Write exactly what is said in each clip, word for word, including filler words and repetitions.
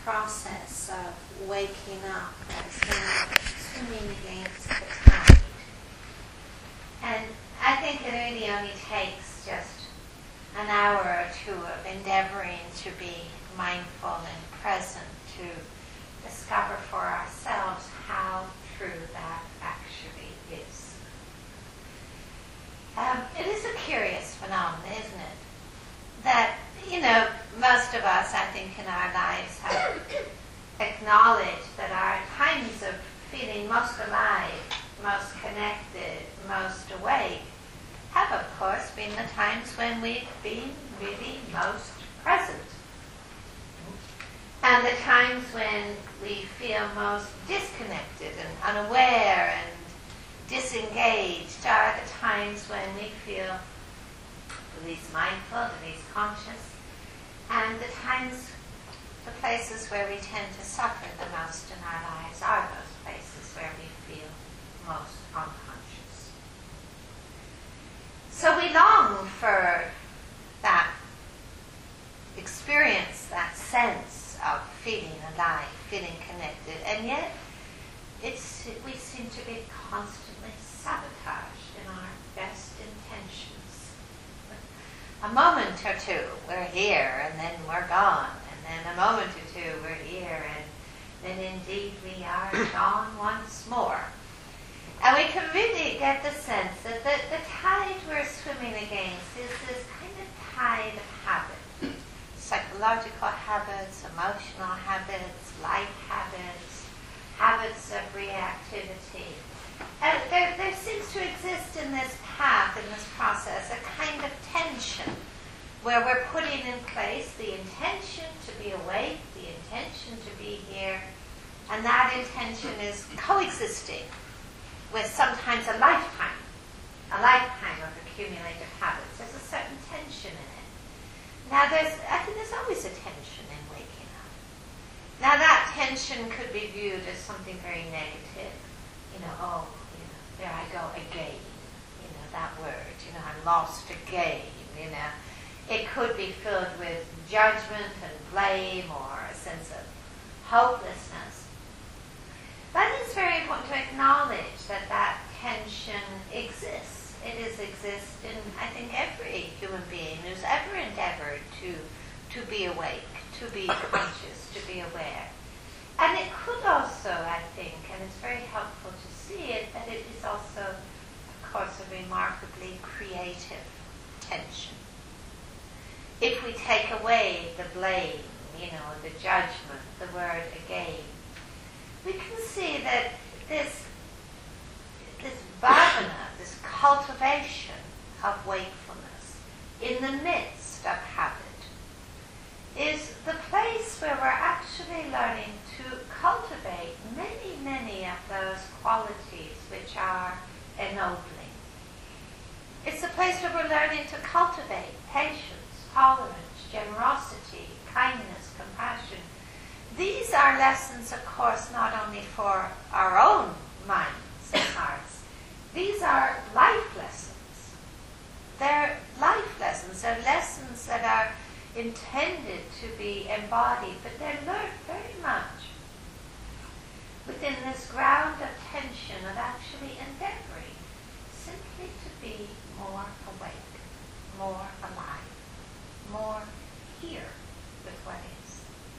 process of waking up as in swimming against the tide. And I think it really only takes just an hour or two of endeavoring to be mindful and present to discover for ourselves how true that actually is. Um, it is a curious phenomenon, isn't it? That, you know, most of us, I think, in our lives have acknowledged that our times of feeling most alive, most connected, most awake, have, of course, been the times when we've been really most present. And the times when we feel most disconnected and unaware and disengaged are the times when we feel the least mindful, the least conscious, and the times, the places where we tend to suffer the most in our lives are those places where we feel most unconscious. So we long for that experience, that sense of feeling alive, feeling connected, and yet it's, we seem to be constantly sabotaged in our best intentions. A moment or two, we're here, and then we're gone, and then a moment or two, we're here, and then indeed we are gone once more. And we can really get the sense that the, the tide we're swimming against is this kind of tide of habit. Psychological habits, emotional habits, life habits, habits of reactivity. And there, there seems to exist in this path, in this process, a kind of tension where we're putting in place the intention to be awake, the intention to be here, and that intention is coexisting with sometimes a lifetime, a lifetime of accumulated habits. There's a certain tension in it. Now, there's, I think there's always a tension in waking up. Now, that tension could be viewed as something very negative. You know, oh, you know, there I go again. You know, that word, you know, I'm lost again, you know. It could be filled with judgment and blame or a sense of hopelessness. But it's very important to acknowledge that that tension exists. It is exists in, I think, every human being who's ever endeavored to, to be awake, to be conscious, to be aware. And it could also, I think, and it's very helpful to see it, that it is also, of course, a remarkably creative tension. If we take away the blame, you know, the judgment, the word again, we can see that this, this bhavana, this cultivation of wakefulness in the midst of habit, is the place where we're actually learning to cultivate many, many of those qualities which are ennobling. It's a place where we're learning to cultivate patience, tolerance, generosity, kindness, compassion. These are lessons, of course, not only for our own minds and hearts. These are life lessons. They're life lessons. They're lessons that are intended to be embodied, but they're learned very much within this ground of tension of actually endeavoring simply to be more awake, more alive, more here with what is.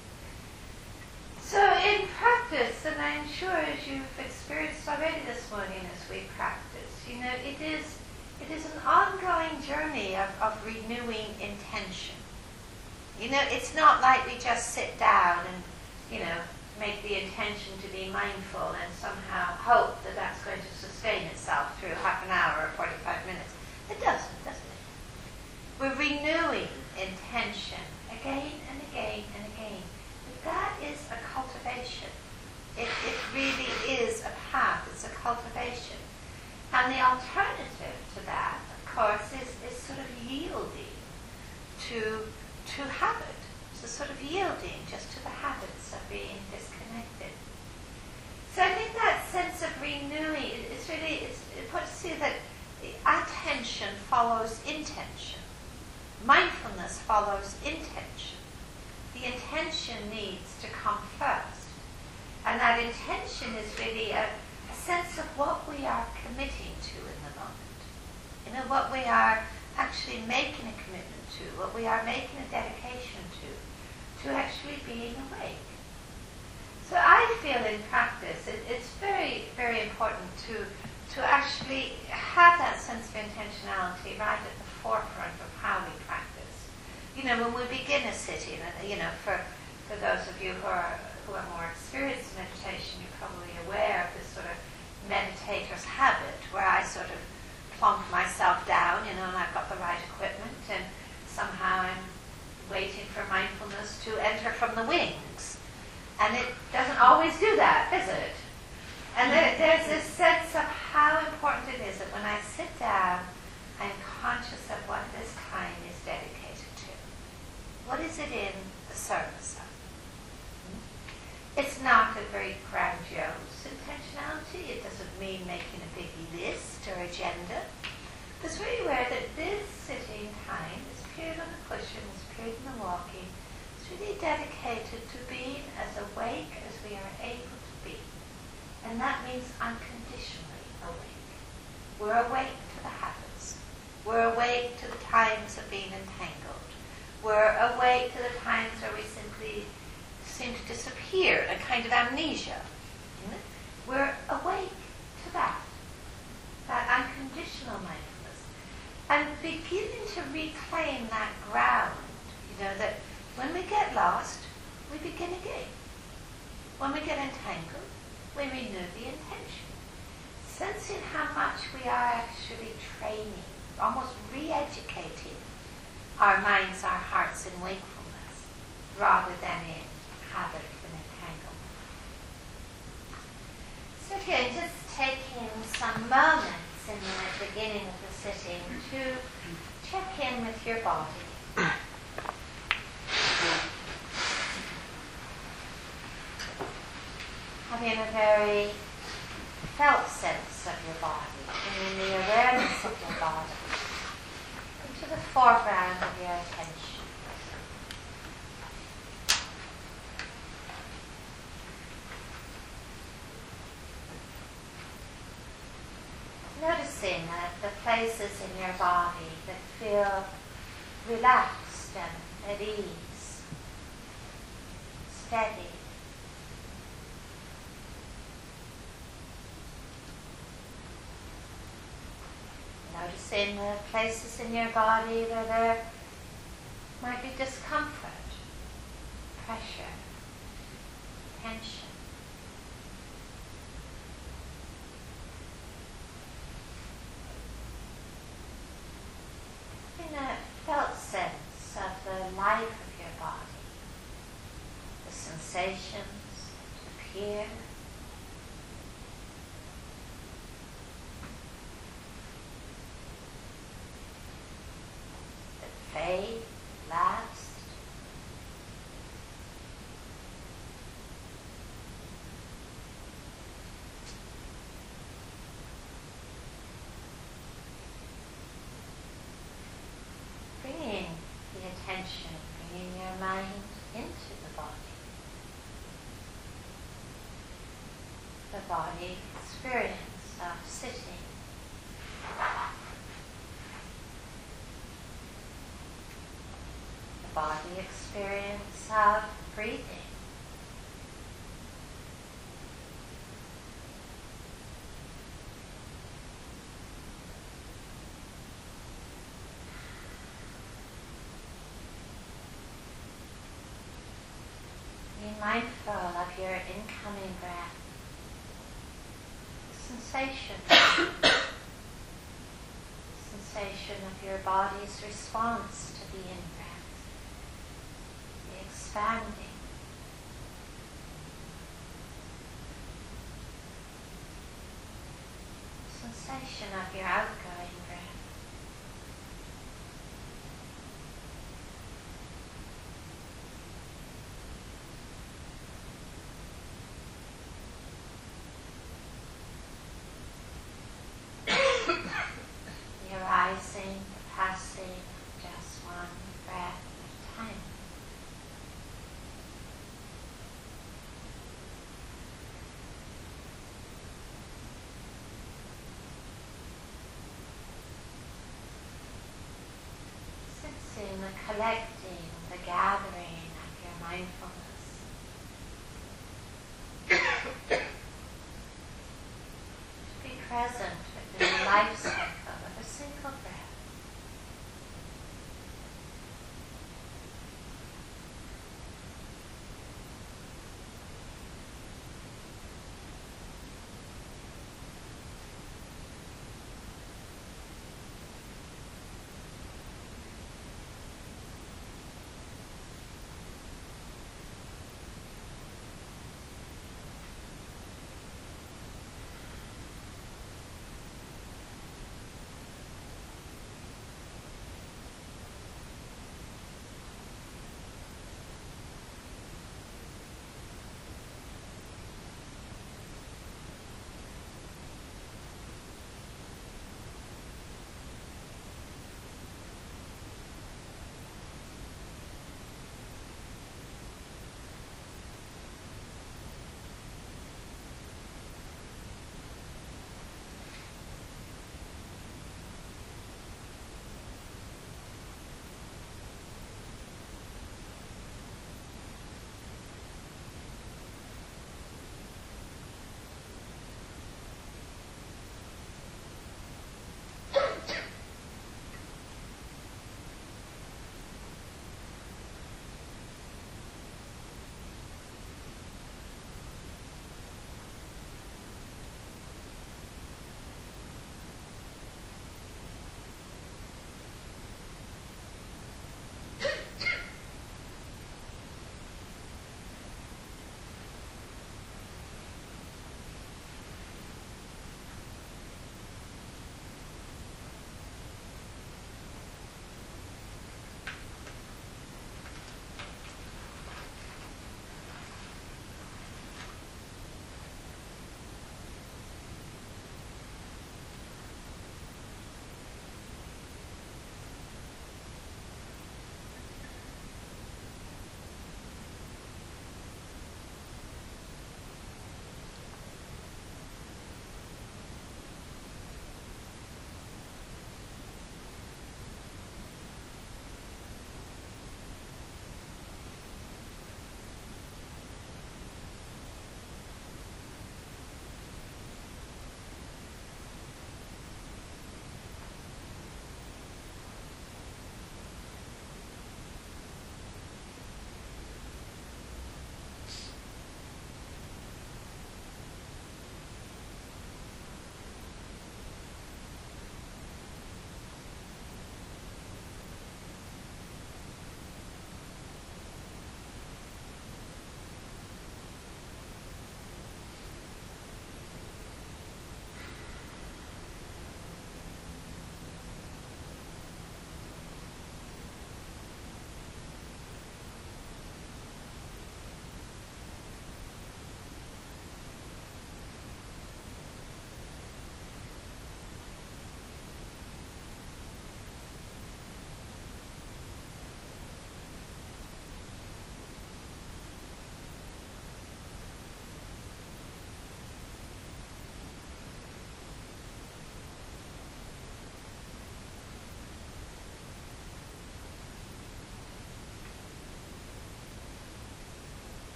So in practice, and I'm sure as you've experienced already this morning as we practice, you know, it is it is an ongoing journey of, of renewing intention. You know, it's not like we just sit down and, you know, make the intention to be mindful and somehow hope that that's going to sustain itself through half an hour or forty-five minutes. It doesn't, doesn't it? We're renewing intention again and again and again. But that is a cultivation. It, it really is a path. It's a cultivation. And the alternative to that, of course, is, is sort of yielding to to habit. It's a sort of yielding just to the habits of being disconnected. So I think that sense of renewing, it's really, it's, it puts you that attention follows intention. Mindfulness follows intention. the intention needs to come first. And that intention is really a, a sense of what we are committing to in the moment. You know, what we are actually making a commitment to, what we are making a dedication to, to actually being awake. So I feel in practice it, it's very, very important to, to actually have that sense of intentionality right at the forefront of how we practice. You know, when we begin a sitting, you know, for, for those of you who are, who are more experienced in meditation, you're probably aware of this sort of meditator's habit where I sort of plonk myself down, you know, and I've got the right equipment, and somehow I'm waiting for mindfulness to enter from the wings. And it doesn't always do that, does it? And there, there's this sense of how important it is that when I sit down, I'm conscious of what this time is dedicated to. What is it in the service of? It's not a very grandiose intentionality. It doesn't mean making a big list or agenda. It's really aware that this sitting time, this period on the cushion, this period in the walking, is really dedicated to being as awake as we are able to be. And that means unconditionally awake. We're awake to the habits. We're awake to the times of being entangled. We're awake to the times where we simply seem to disappear, a kind of amnesia. We're awake to that, that unconditional mindfulness. And beginning to reclaim that ground, you know, that when we get lost, we begin again. When we get entangled, we renew the intention. Sensing how much we are actually training, almost re-educating our minds, our hearts in wakefulness, rather than in habit and entanglement. So again, just taking some moments in the beginning of the sitting to check in with your body. Having a very felt sense of your body, bringing the awareness of your body into the foreground of your attention. Noticing uh, the places in your body that feel relaxed and at ease, steady. Noticing the places in your body where there might be discomfort, pressure, tension. In a felt sense of the life of your body, the sensations that appear, that fade, last. Bringing the attention, bringing your mind into the body. The body experience of sitting. The body experience of breathing. Be mindful of your incoming breath, the sensation, sensation of your body's response to the in-breath, the expanding, sensation of your outgoing breath. Arising, passing, just one breath at a time. collecting, the gathering of your mindfulness. To be present within the life cycle of a single breath.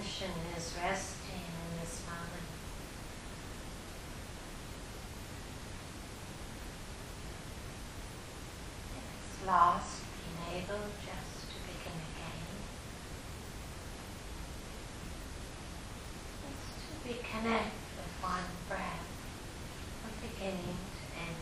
attention is resting in this moment. It's lost being able just to begin again. It's to reconnect with one breath from beginning to end.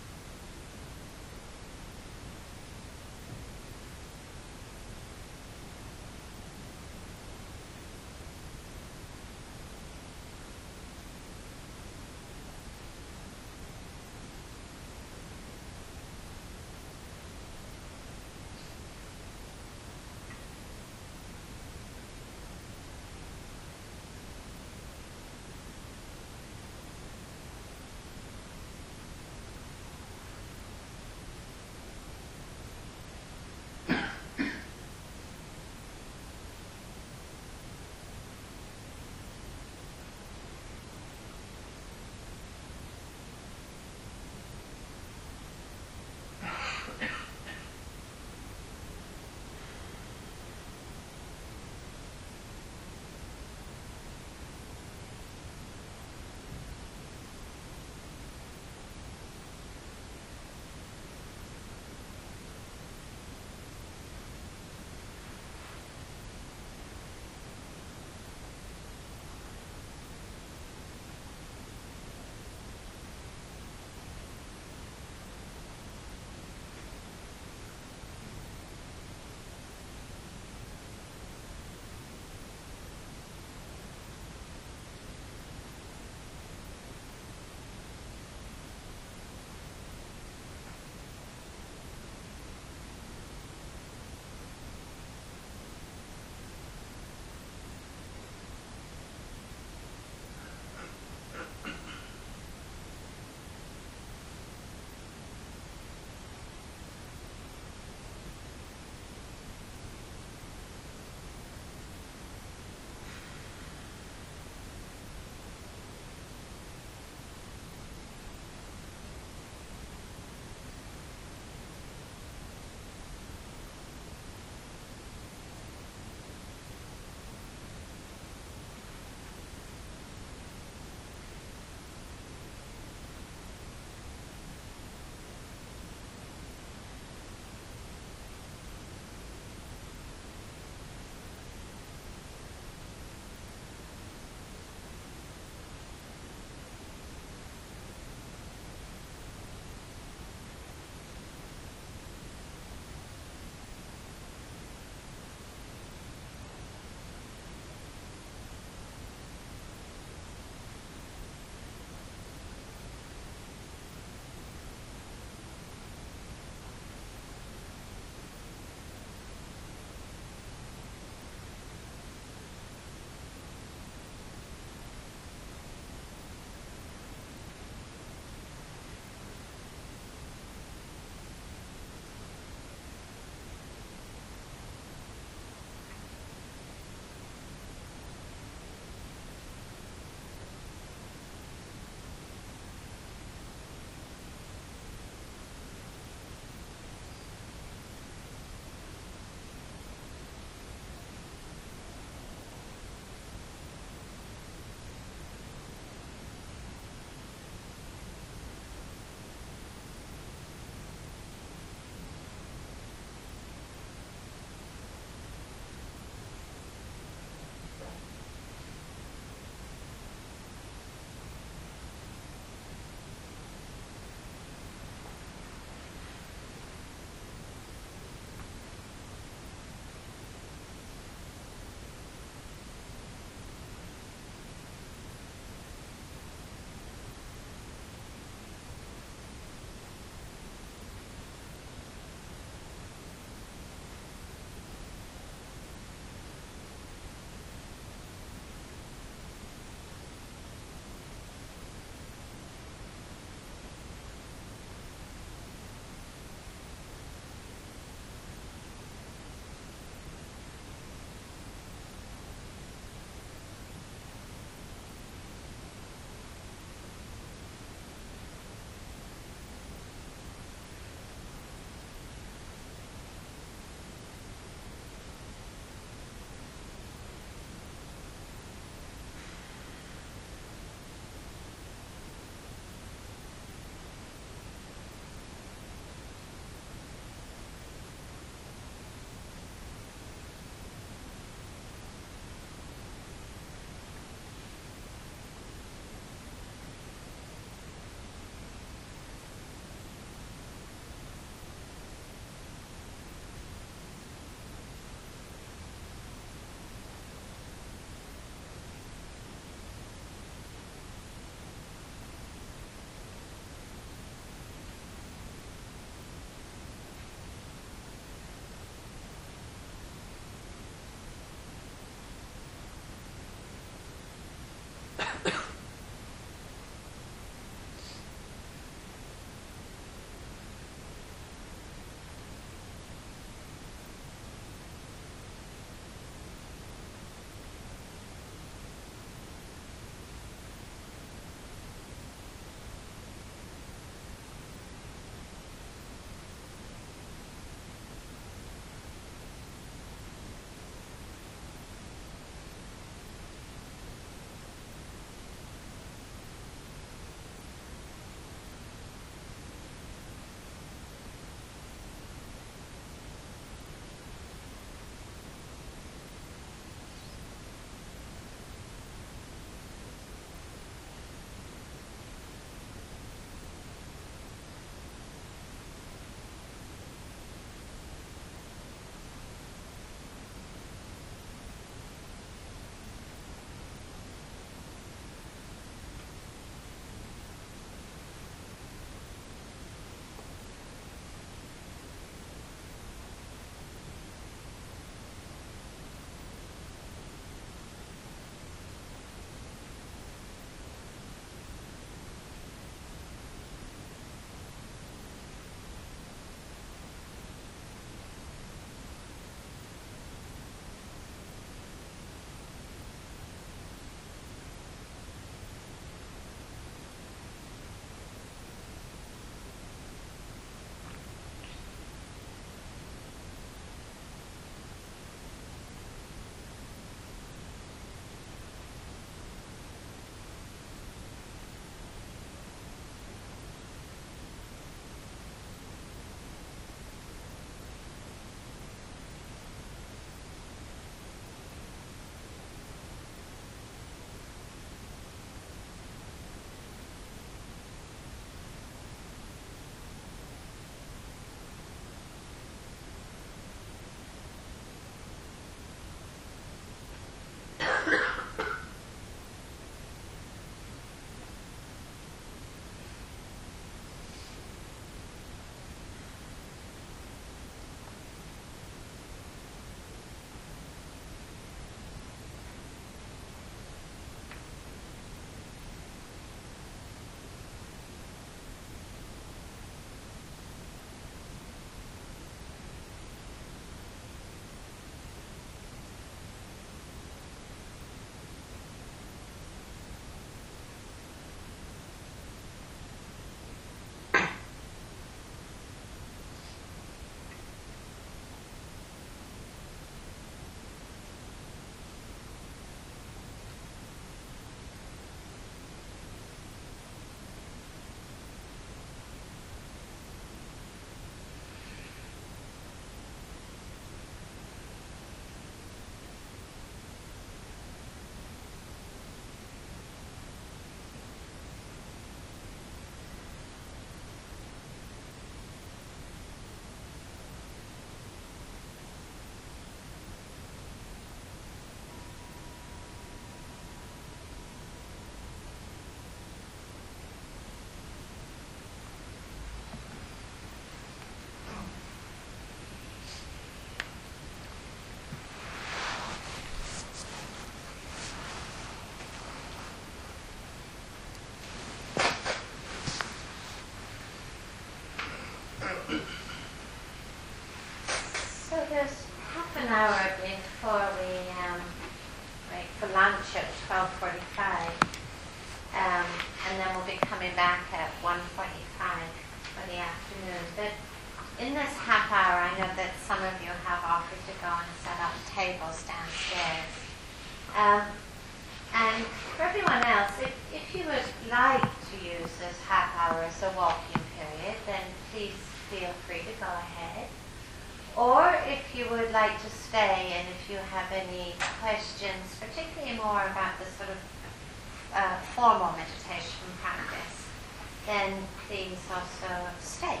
back at one forty-five for the afternoon. But in this half hour, I know that some of you have offered to go and set up tables downstairs. Um, and for everyone else, if, if you would like to use this half hour as a walking period, then please feel free to go ahead. Or if you would like to stay, and if you have any questions, particularly more about the sort of uh, formal meditation practice, then please also stay.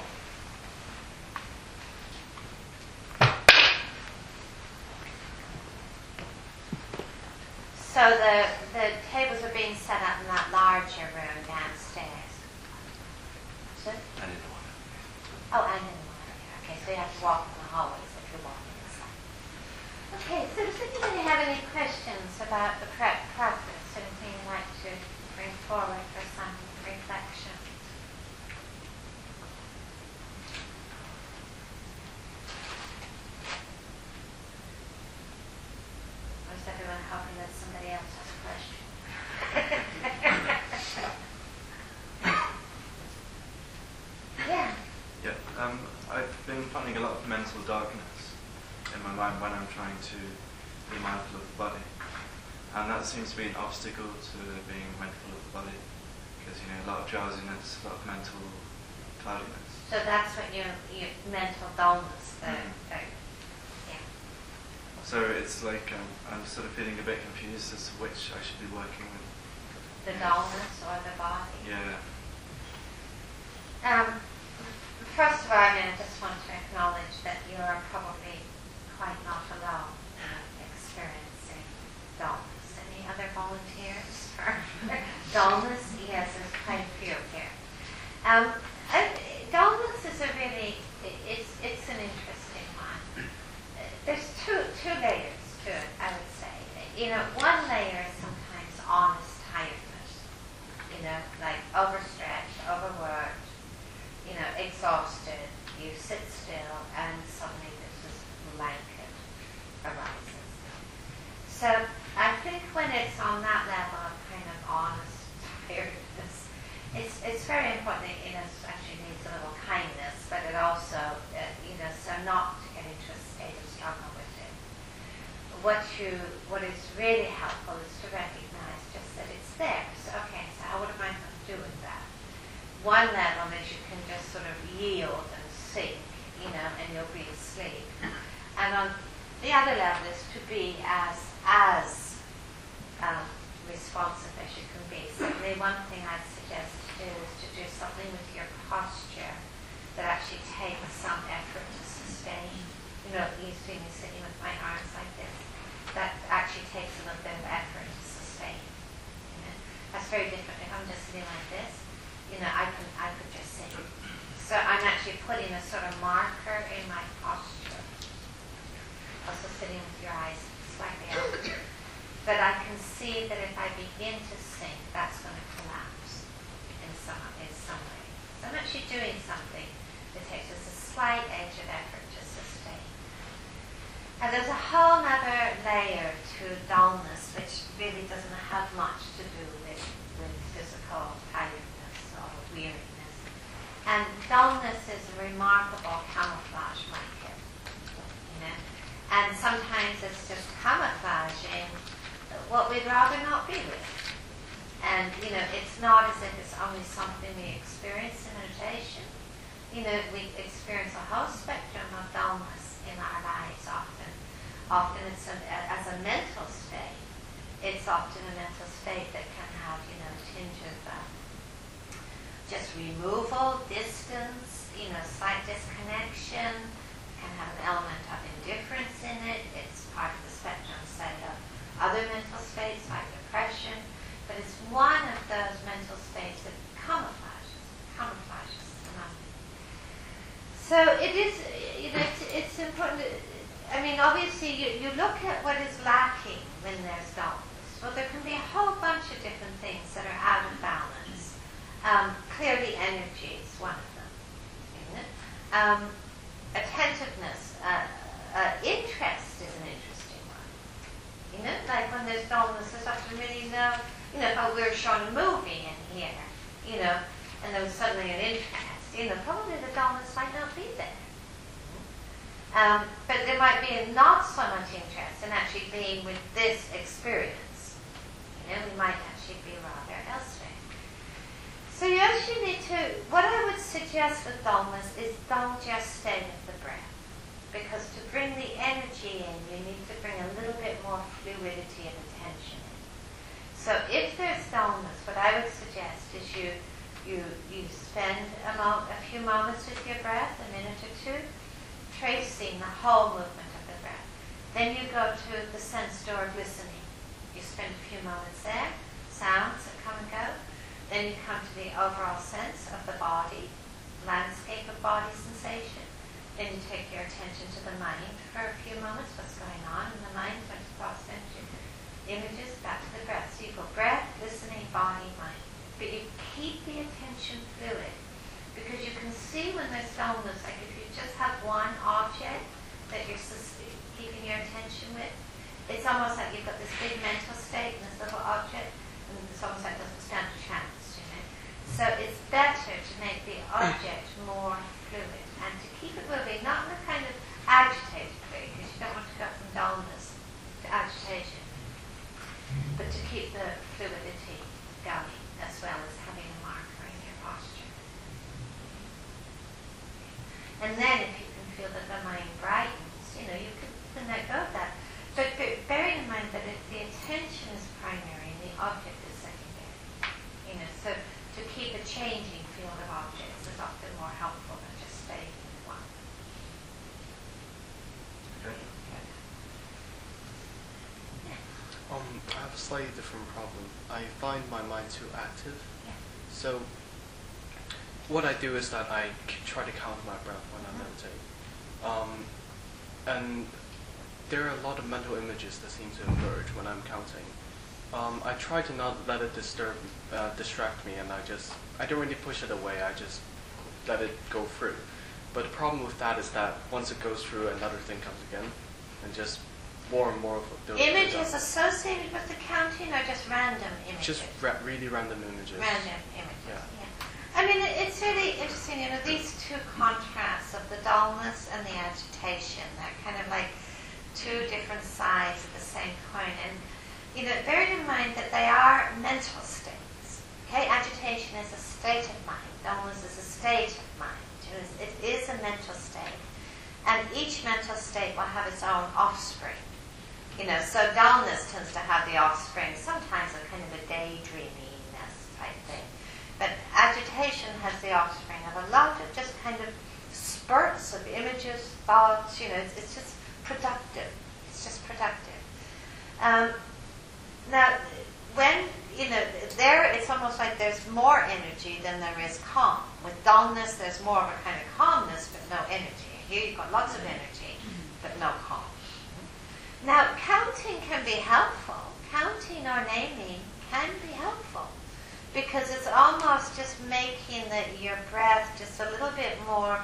So the, the tables are being set up in that larger room downstairs. So, And in the one. oh, and in the one here. Okay, so you have to walk in the hallways if you're walking inside. Okay, so does anybody have any questions about the prep practice? Anything you'd like to bring forward for some reflection? Or is everyone hoping that somebody else has a question? Yeah. Yeah, um, I've been finding a lot of mental darkness in my mind when I'm trying to be mindful of the body. And that seems to be an obstacle to being mindful of the body. Because, you know, a lot of drowsiness, a lot of mental cloudiness. So that's what your, your mental dullness, the, Mm. the, yeah. So it's like um, I'm sort of feeling a bit confused as to which I should be working with. The dullness or the body. Yeah. Um, first of all, I mean, I just want to acknowledge that you are probably quite not alone in experiencing dullness. Any other volunteers for dullness? Yes, there's quite a few here. Um, I, dullness is a really, it, it's it's an interesting one. There's two two layers to it, I would say. You know, one layer is sometimes honest tiredness. You know, like overstretched, overworked, you know, exhausted. You sit still, and suddenly there's this blanket arises. So I think when it's on that level of kind of honest tiredness, it's it's very important that, you know, it actually needs a little kindness, but it also, uh, you know, so not to get into a state of struggle with it. What you, what is really helpful is to recognize just that it's there. So, okay, so what am I going to do with that? One level is you can just sort of yield and sink, you know, and you'll be asleep. And on the other level is to be as as um, responsive as you can be. Certainly one thing I'd suggest to do is to do something with your posture that actually takes some effort to sustain. You know, you see me sitting with my arms like this. That actually takes a little bit of effort to sustain. You know? That's very different. If I'm just sitting like this, you know, I can I could just sit. So I'm actually putting a sort of marker in my posture. Also sitting with your eyes slightly open. But I can see that if I begin to sink, that's going to collapse in some in some way. So I'm actually doing something that takes just a slight edge of effort to sustain. And there's a whole other layer to dullness, which really doesn't have much to do with, with physical tiredness or weariness. And dullness is a remarkable camouflage blanket, you know. And sometimes it's just camouflaging what we'd rather not be with. And, you know, it's not as if it's only something we experience in meditation. You know, we experience a whole spectrum of dullness in our lives often. Often it's a, as a mental state. It's often a mental state that can have, you know, a tinge of uh, just removal, distance, you know, slight disconnection, can have an element of indifference in it. It's part of the spectrum, say, of other mental states like depression, but it's one of those mental states that camouflages, camouflages among them. So it is, you know, it's, it's important. To, I mean, obviously, you, you look at what is lacking when there's dullness. Well, there can be a whole bunch of different things that are out of balance. Um, clearly, energy is one of them, isn't it? Um, attentiveness, uh, uh, interest is an interesting one. You know, like when there's dullness, there's often really no, you know, if we were showing a movie in here, you know, and there was suddenly an interest, you know, probably the dullness might not be there. Um, but there might be not so much interest in actually being with this experience. You know, we might actually be rather elsewhere. So you actually need to, what I would suggest with dullness is don't just stay with the breath. Because to bring the energy in, you need to bring a little bit more fluidity and attention in. So if there's dullness, what I would suggest is you you you spend a, mo- a few moments with your breath, a minute or two, tracing the whole movement of the breath. Then you go to the sense door of listening. You spend a few moments there, sounds that come and go. Then you come to the overall sense of the body, landscape of body sensation. Then you take your attention to the mind for a few moments, what's going on in the mind, what's thoughts, images, back to the breath. So you go breath, listening, body, mind. But you keep the attention fluid, because you can see when there's dullness, like if you just have one object that you're sus- keeping your attention with, it's almost like you've got this big mental state in this little object, and it's almost like it doesn't stand a chance, you know. So it's better to make the object more fluid and to keep it moving, not in a kind of agitated way, because you don't want to go from dullness to agitation, but to keep the fluidity going, as well as having a marker in your posture. And then if you can feel that the mind brightens, you know, you can, can let go of that. But bearing in mind that if the attention is primary and the object is secondary, you know, so to keep a changing field of objects is often more helpful than just staying in one. Okay. Um, I have a slightly different problem. I find my mind too active. Yeah. So what I do is that I c- try to count my breath when I meditate. Um, and there are a lot of mental images that seem to emerge when I'm counting. Um, I try to not let it disturb, uh, distract me, and I just, I don't really push it away, I just let it go through. But the problem with that is that once it goes through, another thing comes again, and just more and more of those. Images associated with the counting or just random images? Just ra- really random images. Random images, Yeah. yeah. I mean, it- it's really interesting, you know, these two contrasts of the dullness and the agitation, they're kind of like two different sides of the same coin. And, you know, bearing in mind that they are mental states. Okay, agitation is a state of mind. Dullness is a state of mind. It is, it is a mental state. And each mental state will have its own offspring. You know, so dullness tends to have the offspring, sometimes a kind of a daydreaminess type thing. But agitation has the offspring of a lot of just kind of spurts of images, thoughts, you know, it's, it's just productive. It's just productive. Um, now, when, you know, there it's almost like there's more energy than there is calm. With dullness, there's more of a kind of calmness, but no energy. Here you've got lots of energy, but no calm. Now, counting can be helpful. Counting or naming can be helpful, because it's almost just making the, your breath just a little bit more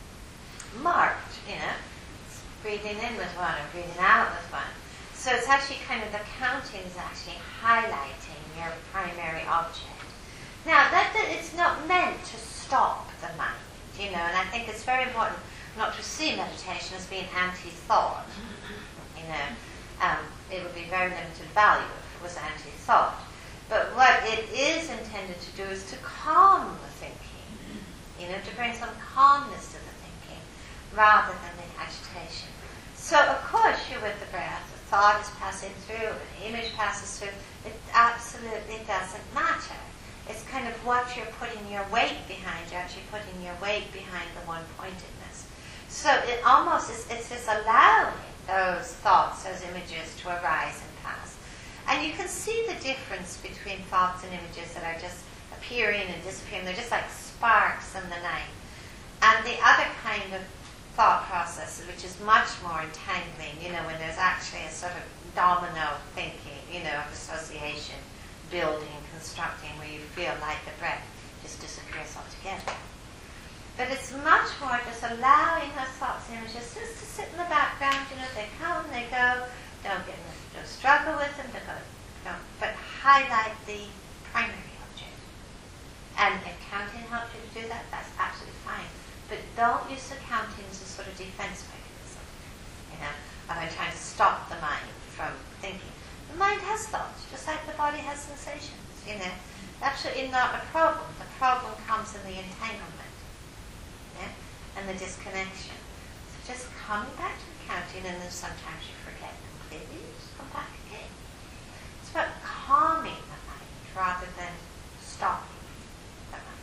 marked, you know. It's breathing in with one or breathing out with one. So it's actually kind of, the counting is actually highlighting your primary object. Now, that, that it's not meant to stop the mind, you know, and I think it's very important not to see meditation as being anti-thought. You know, um, it would be very limited value if it was anti-thought. But what it is intended to do is to calm the thinking, you know, to bring some calmness to the thinking rather than the agitation. So, of course, you're with the breath. A thought is passing through, an image passes through. It absolutely doesn't matter. It's kind of what you're putting your weight behind. You're actually putting your weight behind the one-pointedness. So it almost is, it's just allowing those thoughts, those images to arise and pass. And you can see the difference between thoughts and images that are just appearing and disappearing. They're just like sparks in the night. And the other kind of thought process, which is much more entangling, you know, when there's actually a sort of domino thinking, you know, of association, building, constructing, where you feel like the breath just disappears altogether. But it's much more just allowing those thoughts and images just to sit in the background, you know, they come, they go, don't get in the, don't struggle with them, don't, don't, but highlight the primary object. And if counting help you to do that, that's absolutely fine. But don't use the counting as a sort of defense mechanism. You know, and I'm trying to stop the mind from thinking. The mind has thoughts, just like the body has sensations, you know. Absolutely not a problem. The problem comes in the entanglement, yeah, and the disconnection. So just coming back to the counting, and then sometimes you forget completely, you just come back again. It's about calming the mind rather than stopping the mind.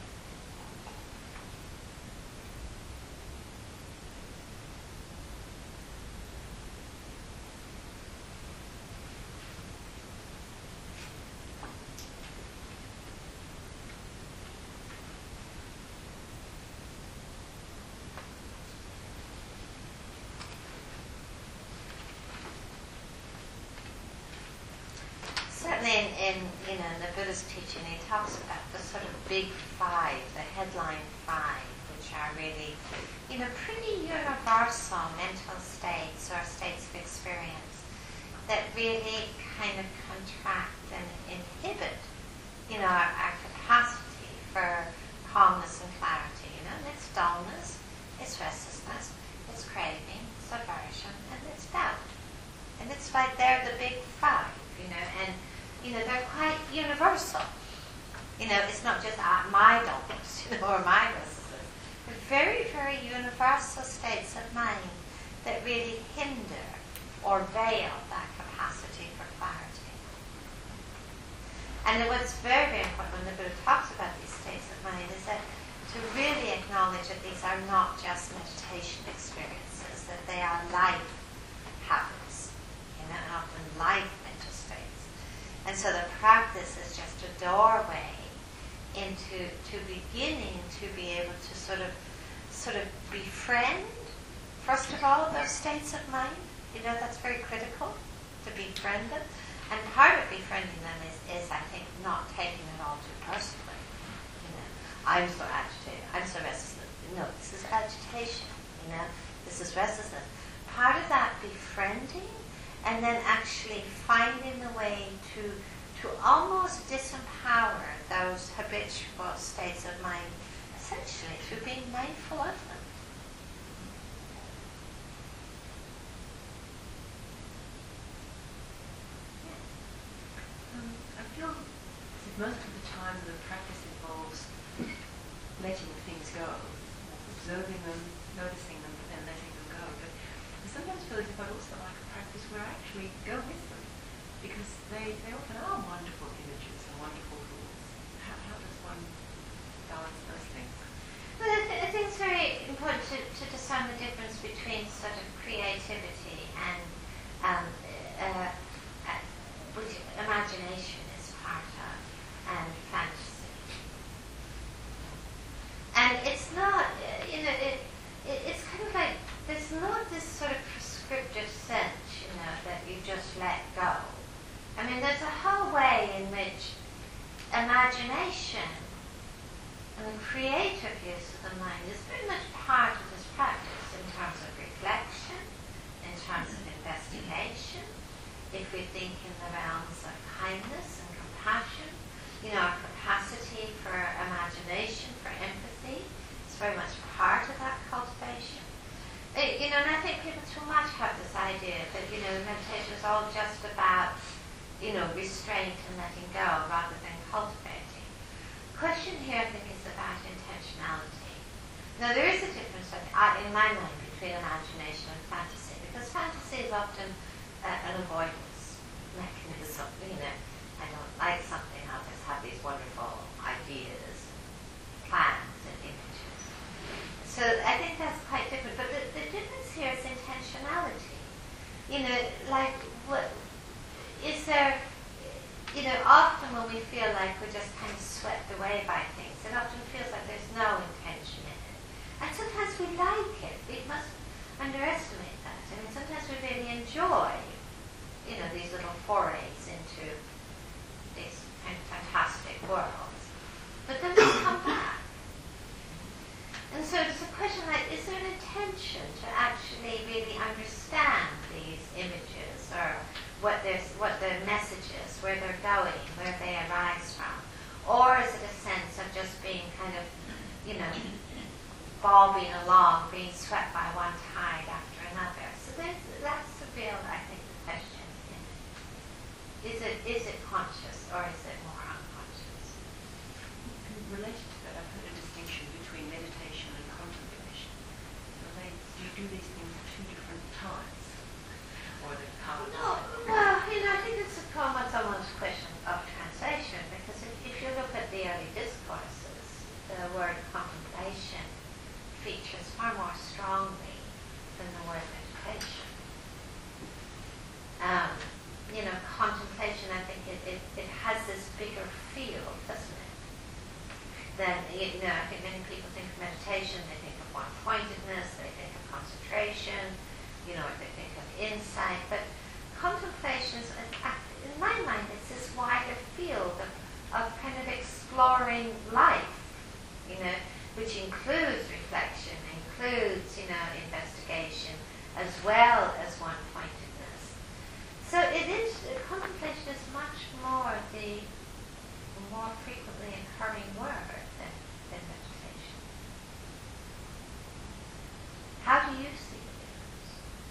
Certainly in, in, you know, in the Buddha's teaching, he talks about the sort of big five, the headline five, which are really, you know, pretty universal mental states or states of experience that really kind of contract and inhibit, you know, our, our capacity for calmness and clarity, you know, and it's dullness, it's restlessness, it's craving, it's aversion, and it's doubt. And it's like they're the big five, you know, and you know, they're quite universal. You know, it's not just uh, my dullness, you know, or my restlessness. They're very, very universal states of mind that really hinder or veil that capacity for clarity. And what's very, very important when the Buddha talks about these states of mind is that to really acknowledge that these are not just meditation experiences, that they are life habits, you know, and often life mental states. And so the practice is just a doorway into to beginning to be able to sort of sort of befriend, first of all, those states of mind. You know, that's very critical, to befriend them. And part of befriending them is, is I think, not taking it all too personally. You know, I'm so agitated, I'm so restless. No, this is agitation, you know, this is restlessness. Part of that befriending and then actually finding the way to to almost disempower those habitual states of mind, essentially through being mindful of them. Um, I feel that most of the time the practice involves letting things go, observing them, noticing them, but then letting them go. But I sometimes feel as if I'd also like a practice where I actually go with them, because they, they often are wonderful images and wonderful tools. How, how does one balance those things? Well, I, th- I think it's very important to, to discern the difference between sort of creativity and um, uh, uh, which imagination is part of, and fantasy. And it's not, uh, you know, it, it it's kind of like, there's not this sort of prescriptive sense, you know, that you just let go. I mean, there's a whole way in which imagination and the creative use of the mind is very much part of this practice in terms of reflection, in terms of investigation. If we think in the realms of kindness and compassion, you know, our capacity for imagination, for empathy, is very much part of that cultivation. Uh, you know, and I think people too much have this idea that, you know, meditation is all just about, you know, restraint and letting go rather than cultivating. The question here, I think, is about intentionality. Now, there is a difference, uh, in my mind, between imagination and fantasy, because fantasy is often uh, an avoidance mechanism. You know, I don't like something, I'll just have these wonderful ideas, plans, and images. So I think that's quite different. But the, the difference here is intentionality. You know, like, what is there, you know, often when we feel like we're just kind of swept away by things, it often feels like there's no intention in it. And sometimes we like it. We must underestimate that. I mean, sometimes we really enjoy, you know, these little forays into these kind of fantastic worlds. But then they come back. And so it's a question like, is there an intention to actually really understand these images, or what their what their messages, where they're going, where they arise from? Or is it a sense of just being kind of, you know, bobbing along, being swept by one tide after another? So there's, that's the real, I think, question in it. Is it, is it conscious or is it more unconscious? Related to that, I've heard a distinction between meditation and contemplation. Are they, do you do these things at two different times? Or the how No, well, you know, I think it's a almost almost a question of translation, because if, if you look at the early discourses, the word contemplation features far more strongly than the word meditation. Um, you know, contemplation, I think it, it, it has this bigger feel, doesn't it? Then, you know, I think many people think of meditation, they think of one-pointedness, they think of concentration, you know, they think of insight, but contemplation is, in my mind, it's this wider field of, of kind of exploring life, you know, which includes reflection, includes, you know, investigation, as well as one-pointedness. So it is, contemplation is much more the more frequently occurring word than, than meditation. How do you see the difference?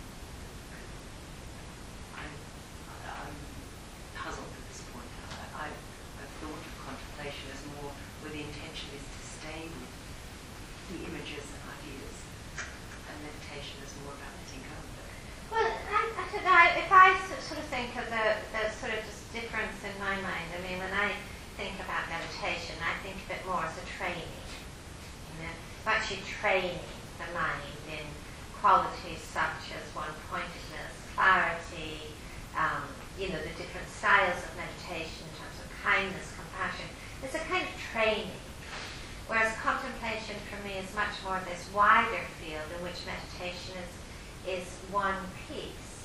I'm, I'm puzzled at this point. I, I, I've thought of contemplation as more where the intention is to stay with the images and ideas, and meditation is more about letting go. Well, I, I don't know. If I sort of think of the, the sort of just difference in my mind, I mean, when I think about meditation, I think of it more as a training. You know, I'm actually training the mind in qualities such as one-pointedness, clarity, um, you know, the different styles of meditation in terms of kindness, compassion. It's a kind of training. Whereas contemplation for me is much more this wider field in which meditation is is one piece.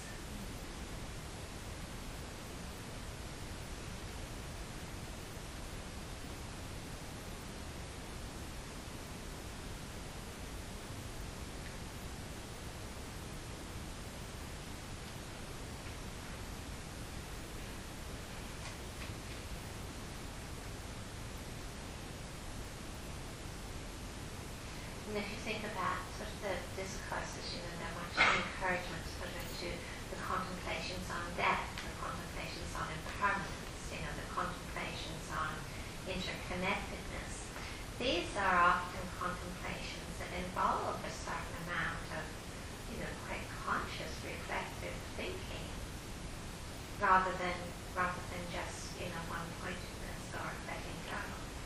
And if you think about sort of the discourses, you know, there are much encouragement sort of to the contemplations on death, the contemplations on impermanence, you know, the contemplations on interconnectedness. These are often contemplations that involve a certain amount of, you know, quite conscious, reflective thinking, rather than rather than just, you know, one-pointedness or letting go.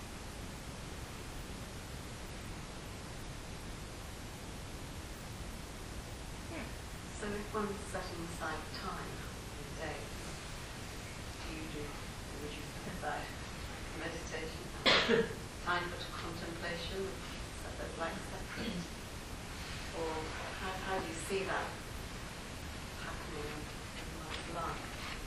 So if one's setting aside time in a day, do you do, would you set aside meditation, time for contemplation, set those blanks separate? Or how, how do you see that happening in one's life?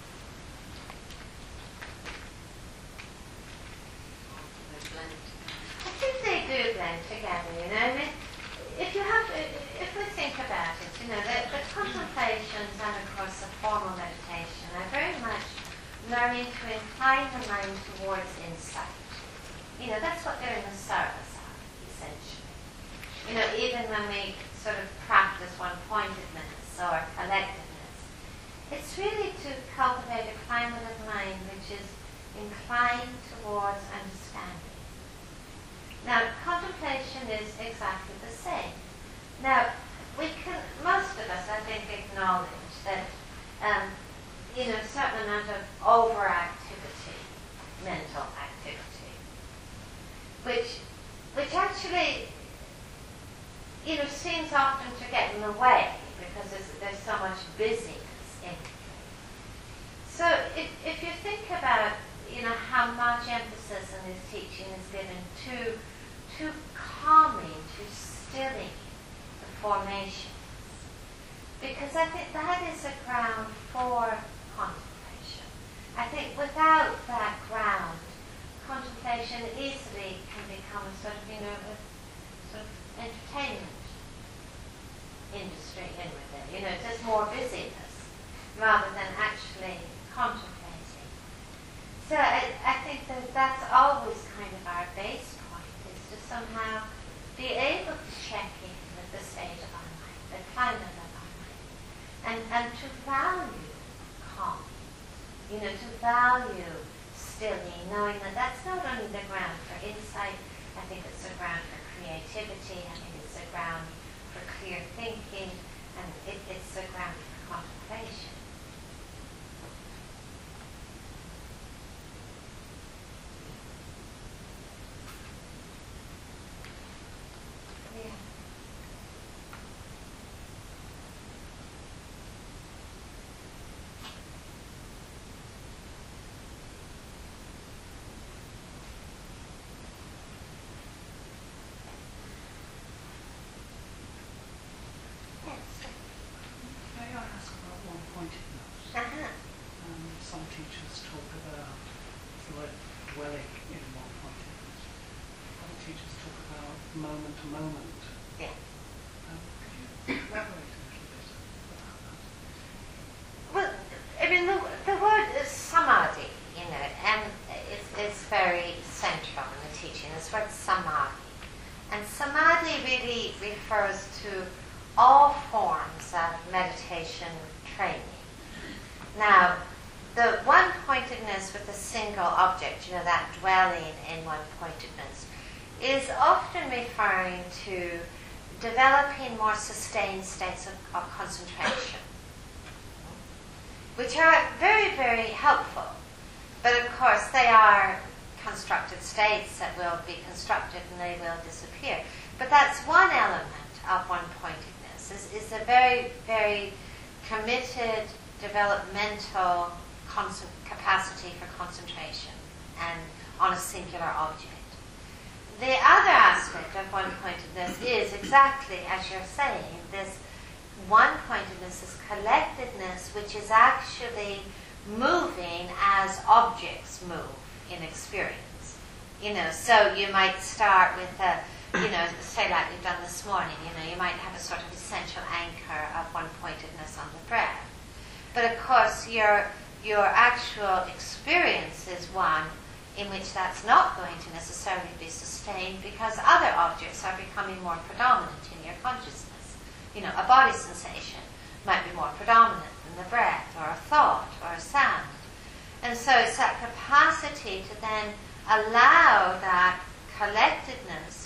Or do they blend together? I think they do blend together, you know. I mean, if you have, if we think about it, you know, the, the contemplations and of course the formal meditation are very much learning to incline the mind towards insight. You know, that's what they're in the service of, essentially. You know, even when we sort of practice one-pointedness or collectiveness, it's really to cultivate a climate of mind which is inclined towards understanding. Now, contemplation is exactly the same. Now, we can, most of us, I think, acknowledge that, um, you know, a certain amount of overactivity, mental activity, which, which actually, you know, seems often to get in the way because there's, there's so much busyness in it. So, if, if you think about, you know, how much emphasis in his teaching is given to to calming, to stilling the formations. Because I think that is a ground for contemplation. I think without that ground, contemplation easily can become a sort of, you know, a sort of entertainment industry in with it. You know, just more busyness rather than actually contemplating. So I, I think that because that's always kind of our base point, is to somehow be able to check in with the state of our mind, the climate of our mind, and, and to value calm, you know, to value stilling, knowing that that's not only the ground for insight, I think it's the ground for creativity, I think it's the ground for clear thinking, and it, it's the ground for contemplation. Teachers talk about the word dwelling in one-pointedness. Other teachers talk about moment to moment. Yeah. Um, could you elaborate a little bit about that? Well, I mean, the, the word is samadhi, you know, and it's, it's very central in the teaching. This word samadhi. And samadhi really refers to all forms of meditation training. Now, the one-pointedness with a single object, you know, that dwelling in one-pointedness, is often referring to developing more sustained states of, of concentration, which are very, very helpful. But of course, they are constructed states that will be constructed and they will disappear. But that's one element of one-pointedness, is, is a very, very committed, developmental capacity for concentration and on a singular object. The other aspect of one-pointedness is exactly as you're saying, this one-pointedness, this collectedness, which is actually moving as objects move in experience. You know, so you might start with a, you know, say like we've done this morning, you know, you might have a sort of essential anchor of one-pointedness on the breath. But of course, your your actual experience is one in which that's not going to necessarily be sustained because other objects are becoming more predominant in your consciousness. You know, a body sensation might be more predominant than the breath, or a thought, or a sound. And so it's that capacity to then allow that collectedness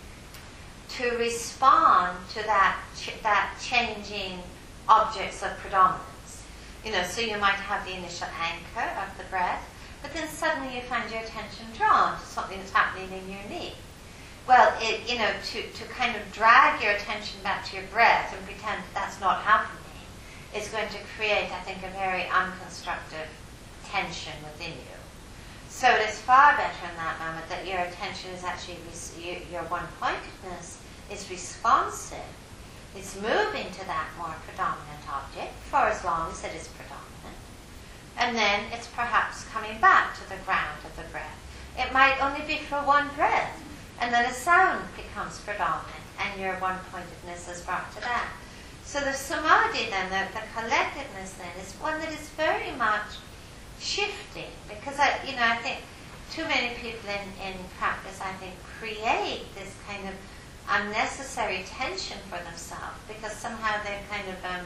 to respond to that ch- that changing objects of predominance. You know, so you might have the initial anchor of the breath, but then suddenly you find your attention drawn to something that's happening in your knee. Well, it, you know, to, to kind of drag your attention back to your breath and pretend that that's not happening is going to create, I think, a very unconstructive tension within you. So it is far better in that moment that your attention is actually, res- your one-pointedness is responsive. It's moving to that more predominant object for as long as it is predominant. And then it's perhaps coming back to the ground of the breath. It might only be for one breath, and then a sound becomes predominant, and your one-pointedness is brought to that. So the samadhi then, the, the collectedness then, is one that is very much shifting, because I, you know, I think too many people in, in practice, I think, create this kind of unnecessary tension for themselves because somehow they've kind of um,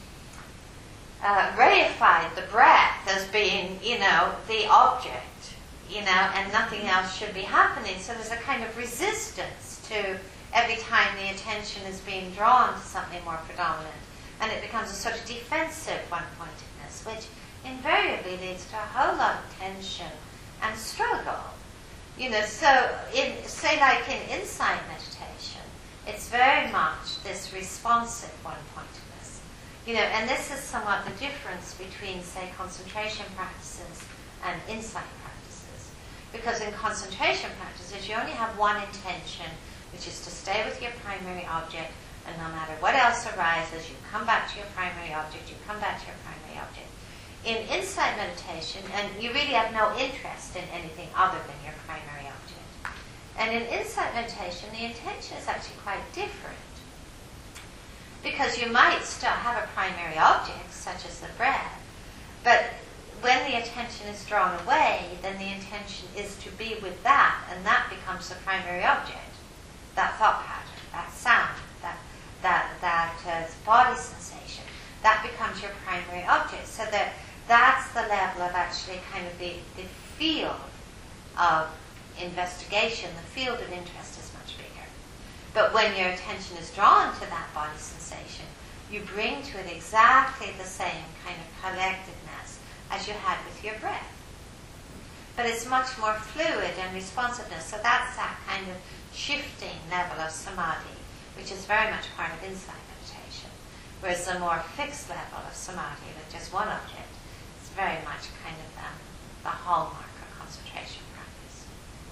uh, reified the breath as being, you know, the object, you know, and nothing else should be happening. So there's a kind of resistance to every time the attention is being drawn to something more predominant, and it becomes a sort of defensive one-pointedness, which invariably leads to a whole lot of tension and struggle. You know, so in, say like in insight meditation, it's very much this responsive one-pointedness. You know, and this is somewhat the difference between, say, concentration practices and insight practices. Because in concentration practices, you only have one intention, which is to stay with your primary object, and no matter what else arises, you come back to your primary object, you come back to your primary object. In insight meditation, and you really have no interest in anything other than your primary object. And in insight meditation, the intention is actually quite different. Because you might still have a primary object, such as the breath, but when the attention is drawn away, then the intention is to be with that, and that becomes the primary object. That thought pattern, that sound, that that that uh, body sensation, that becomes your primary object. So that that's the level of actually kind of the, the field of investigation. The field of interest is much bigger. But when your attention is drawn to that body sensation, you bring to it exactly the same kind of collectedness as you had with your breath. But it's much more fluid and responsiveness. So that's that kind of shifting level of samadhi, which is very much part of insight meditation. Whereas the more fixed level of samadhi with just one object is very much kind of the, the hallmark of concentration practice.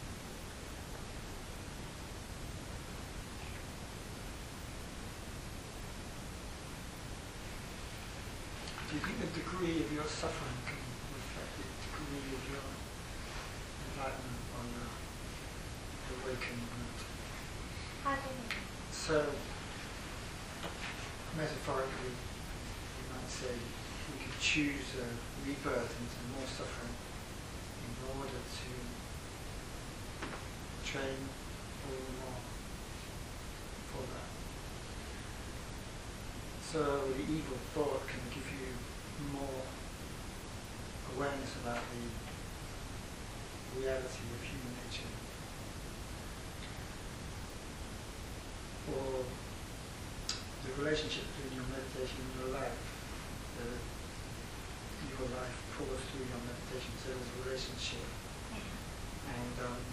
Do you think the degree of your suffering can reflect the degree of your enlightenment or your awakening? How do you mean? So, metaphorically, you might say we could choose a rebirth into more suffering in order to train all the more for that. So the evil thought can give you more awareness about the reality of human nature. Or the relationship between your meditation and your life. Uh, your life pours through your meditation, so there's a relationship. Yeah. And um,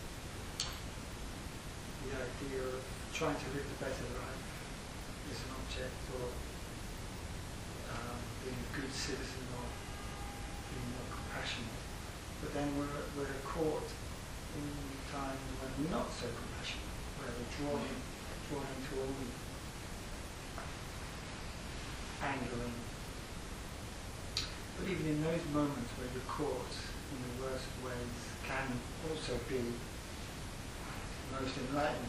the idea of trying to live the better life is an object, or um, being a good citizen, or being more compassionate. But then we're, we're caught in a time when we're not so compassionate, where we're drawn in, drawn into all the anger. And, but even in those moments where you're caught in the worst ways can also be most enlightening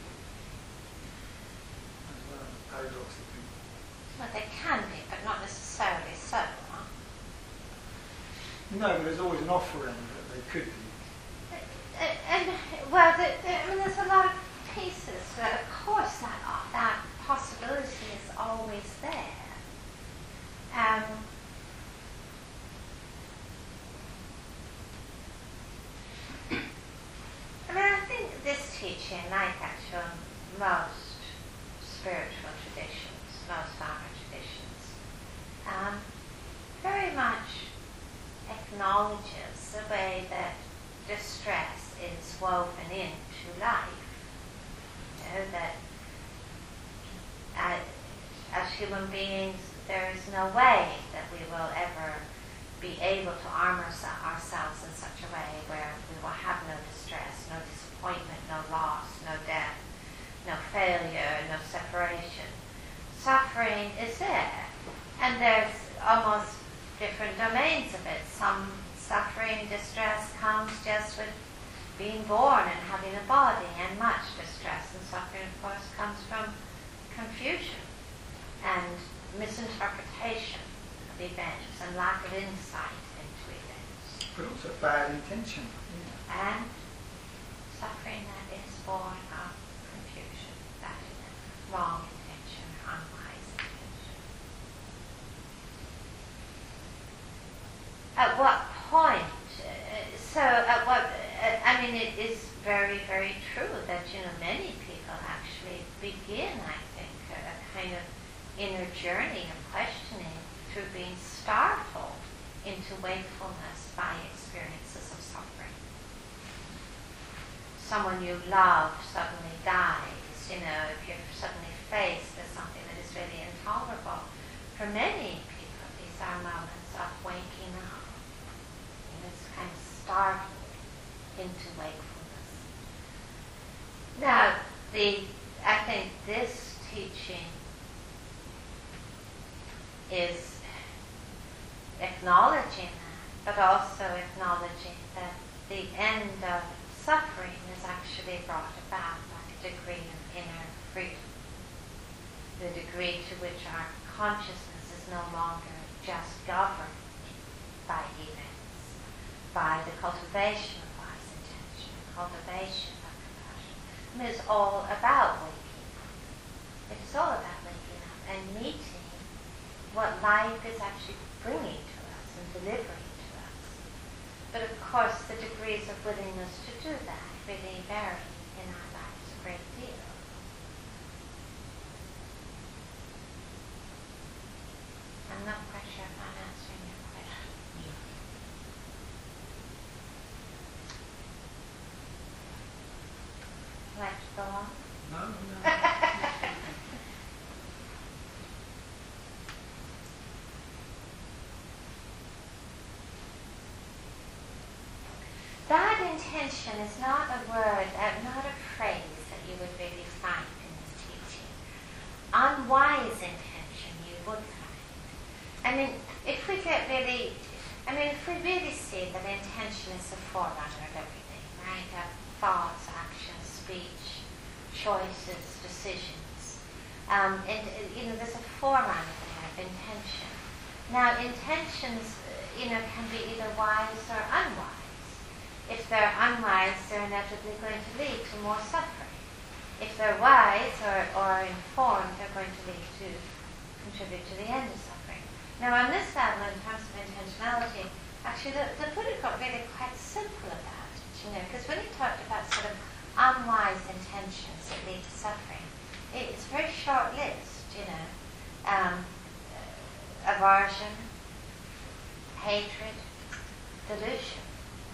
as well, paradoxically. Well, they can be, but not necessarily so. Huh? No, but there's always an offering that they could be. And, and well, the, the, I mean, there's a lot of pieces. But of course, that that possibility is always there. Um, I mean, I think this teaching, like actually most spiritual traditions, most Dharma traditions, um, very much acknowledges the way that distress is woven into life. You know, that uh, as human beings, there is no way that we will ever be able to arm ourse- ourselves in such a way where we will have no distress, no disappointment, no loss, no death, no failure, no separation. Suffering is there, and there's almost different domains of it. Some suffering, distress comes just with being born and having a body, and much distress and suffering, of course, comes from confusion and misinterpretation of events and lack of insight into events. But also bad intention. Yeah. And suffering that is born of confusion, that is wrong intention, unwise intention. At what point, uh, so at what, uh, I mean, it is very, very true that, you know, many people actually begin, I think, a, a kind of inner journey of questioning through being startled into wakefulness by experiences of suffering. Someone you love suddenly dies, you know, if you're suddenly faced with something that is really intolerable. For many people, these are moments of waking up. You know, it's kind of startled into wakefulness. Now, the I think this teaching is acknowledging that, but also acknowledging that the end of suffering is actually brought about by a degree of inner freedom, the degree to which our consciousness is no longer just governed by events, by the cultivation of wise intention, cultivation of compassion. I mean, it's all about waking up. It's all about waking up and meeting what life is actually bringing to us and delivering to us. But of course, the degrees of willingness to do that really vary in our lives a great deal. I'm not quite sure if I'm answering your question. Do I have to go on? No, no. That intention is not a word, uh, not a phrase that you would really find in this teaching. Unwise intention you would find. I mean, if we get really, I mean, if we really see that intention is the forerunner of everything, right? Of thoughts, actions, speech, choices, decisions. Um, and, uh, you know, there's a forerunner there of intention. Now, intentions, uh, you know, can be either wise or unwise. If they're unwise, they're inevitably going to lead to more suffering. If they're wise or, or informed, they're going to lead to, contribute to the end of suffering. Now on this level, in terms of intentionality, actually the, the Buddha got really quite simple about it, you know, because when he talked about sort of unwise intentions that lead to suffering, it, it's a very short list, you know. Um, aversion, hatred, delusion.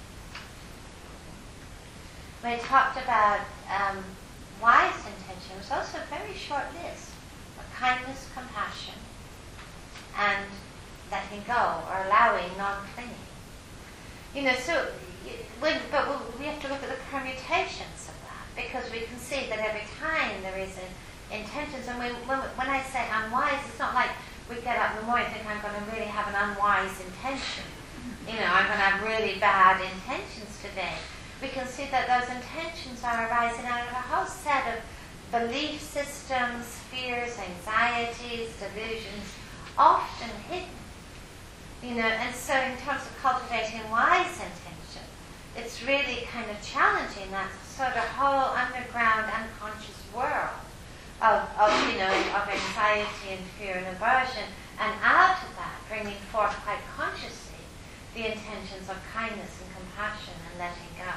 When he talked about um, wise intention, it was also a very short list of kindness, compassion, and letting go or allowing, non-clinging. You know, so when, but we have to look at the permutations of that, because we can see that every time there is an intentions, and when, when, when I say unwise, it's not like we get up in the morning and think I'm going to really have an unwise intention. You know, I'm going to have really bad intentions today. We can see that those intentions are arising out of a whole set of belief systems, fears, anxieties, delusions, often hidden. You know, and so in terms of cultivating wise intention, it's really kind of challenging that sort of whole underground, unconscious world of, of you know, of anxiety and fear and aversion, and out of that bringing forth quite consciously the intentions of kindness and compassion and letting go.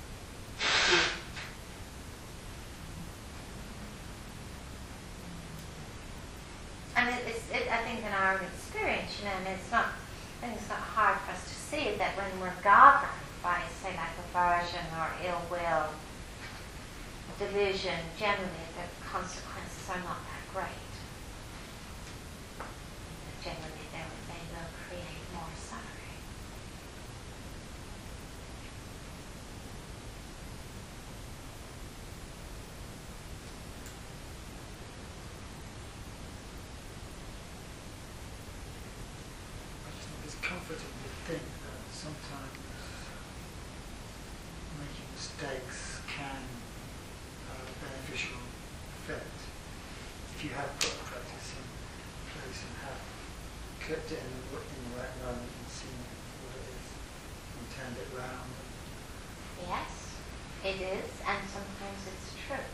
And it, it's, it, I think in our experience, you know, and it's not, I think it's not hard for us to see that when we're governed by, say, like aversion or ill will, delusion, generally the consequences are not that great. Generally, they, they will create more suffering. I just think it's comforting to think that sometimes making mistakes can have a beneficial effect. If you have put practice in place and have kept it in the, in the right moment and seen what it is and turned it round. Yes, it is, and sometimes it's true.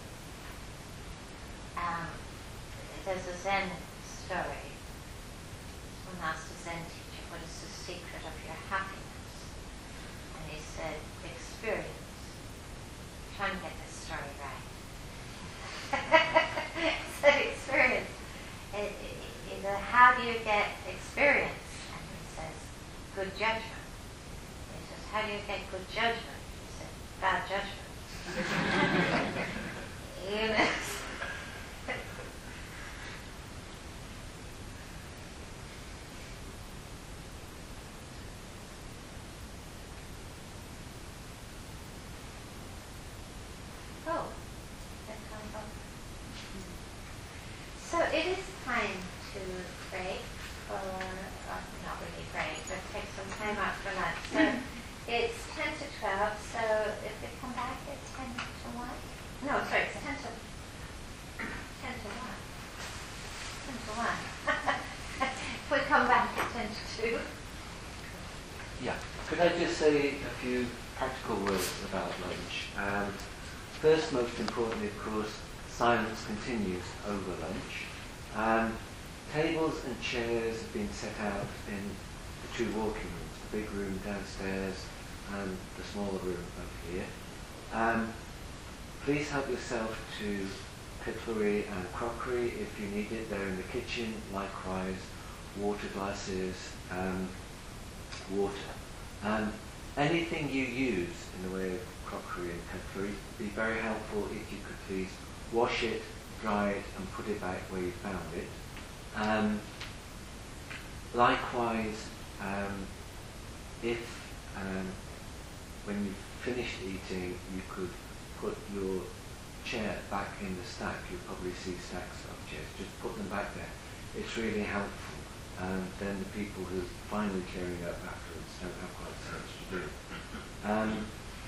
Um, there's a Zen story. Someone asked a Zen teacher, what is the secret of your happiness? And he said, experience. Try and get this story right. He said, experience. It, it, it, uh, how do you get experience? And he says, good judgment. He says, how do you get good judgment? He said, bad judgment. You know? Oh, that comes up. So it is time to break for, uh, not really break, but take some time out for lunch. So it's ten to twelve, so if we come back at ten to one, no, sorry, it's ten to, ten to one. ten to one. If we come back at ten to two. Could I just say a few practical words about lunch? Um, first, most importantly, of course, silence continues over lunch. Um, tables and chairs have been set out in the two walking rooms, the big room downstairs and the smaller room up here. Um, please help yourself to cutlery and crockery if you need it. They're in the kitchen, likewise water glasses, um, water. Um, anything you use in the way of crockery and cutlery would be very helpful if you could please wash it, dry it and put it back where you found it. Um, likewise, um, if um, when you've finished eating you could put your chair back in the stack, you'll probably see stacks of chairs, just put them back there. It's really helpful, and then the people who are finally clearing up afterwards don't have quite so much to do. Um,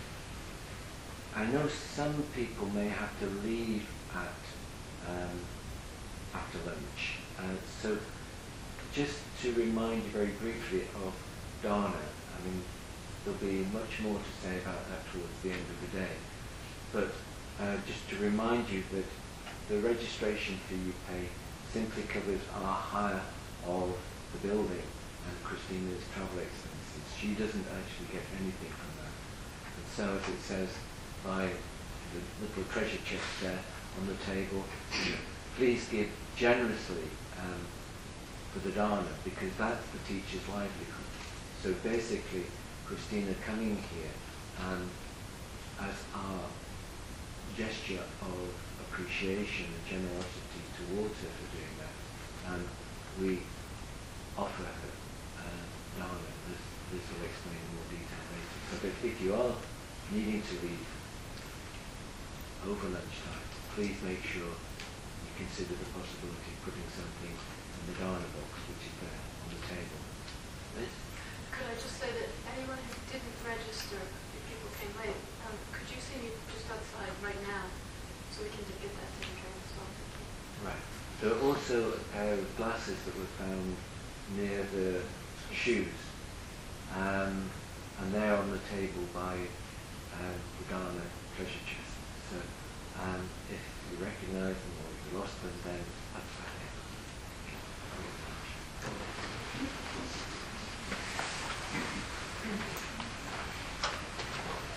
I know some people may have to leave at um, after lunch, uh, so just to remind you very briefly of Dharna, I mean, there'll be much more to say about that towards the end of the day, but uh, just to remind you that the registration fee you pay simply covers our hire of the building and Christina's travel expenses. She doesn't actually get anything from that. And so as it says by the little treasure chest there on the table, please give generously um, for the Dharna, because that's the teacher's livelihood. So basically, Christina coming here um, as our gesture of appreciation and generosity towards her for doing that, and we offer her uh, Dharna. This, this will explain in more detail later. So if, if you are needing to leave over lunchtime, please make sure you consider the possibility of putting something in the Dharna box, which is there on the table. Liz? Could I just say that anyone who didn't register, if people came late, um, could you see me just outside right now so we can get that taken care of as well? Right. There are also a pair of glasses that were found near the shoes, um, and they're on the table by uh, the Dharna treasure chest. So um, if you recognise them or if you lost them, then that's right there.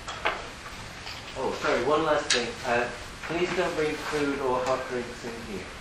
Oh, sorry, one last thing. Uh, please don't bring food or hot drinks in here.